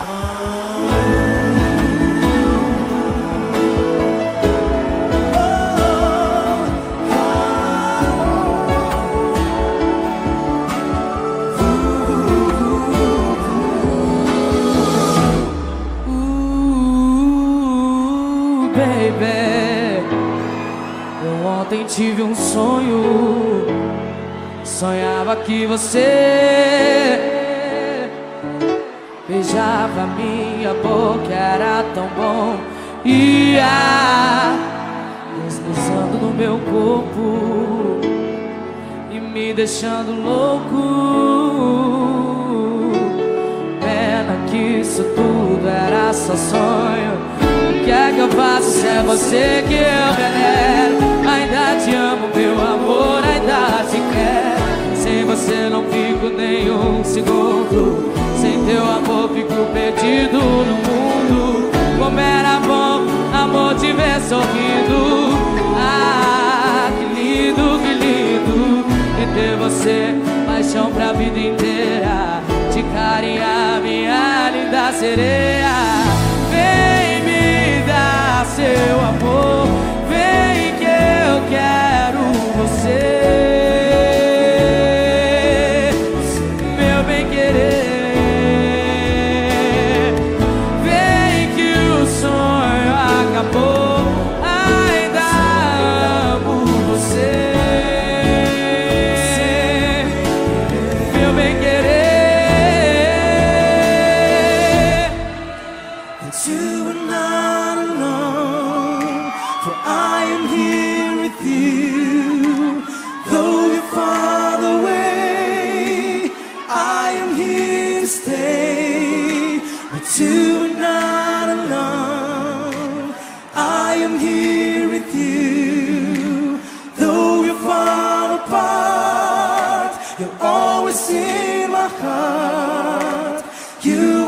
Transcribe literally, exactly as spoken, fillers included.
Baby, eu ontem tive um sonho. Sonhava que você beijava minha boca, era tão bom. Ia deslizando no meu corpo e me deixando louco. Pena que isso tudo era só sonho. O que é que eu faço se é você que eu venero? Ainda te amo, meu amor, ainda te quero. Sem você não fico nem um segundo. Sem teu amor fico perdido no mundo. Como era bom, amor, te ver sorrindo. Ah, que lindo, que lindo. E ter você, paixão pra vida inteira. Te carinhar, minha linda sereia. Vem me dar seu amor, vem que eu quero você, meu bem querer. Vem que o sonho acabou, ainda amo você, meu bem querer. You are not alone, for I am here with you. Though you're far away, I am here to stay. But you are not alone, I am here with you. Though you're far apart, you're always in my heart. You